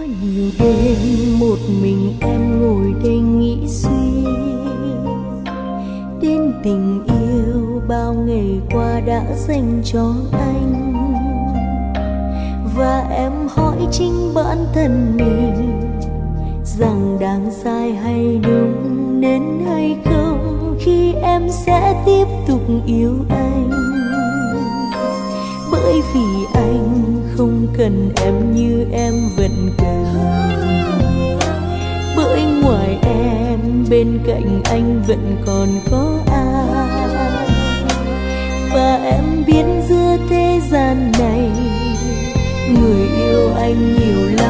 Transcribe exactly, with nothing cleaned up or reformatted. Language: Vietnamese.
nhiều đêm một mình em ngồi đây nghĩ suy đến tình yêu bao ngày qua đã dành cho anh, và em hỏi chính bản thân mình rằng đang sai hay đúng, nên hay không khi em sẽ tiếp tục yêu anh. Bởi vì anh không cần em như em vẫn cần, bởi ngoài em bên cạnh anh vẫn còn có ai. Và em biết giữa thế gian này người yêu anh nhiều lắm,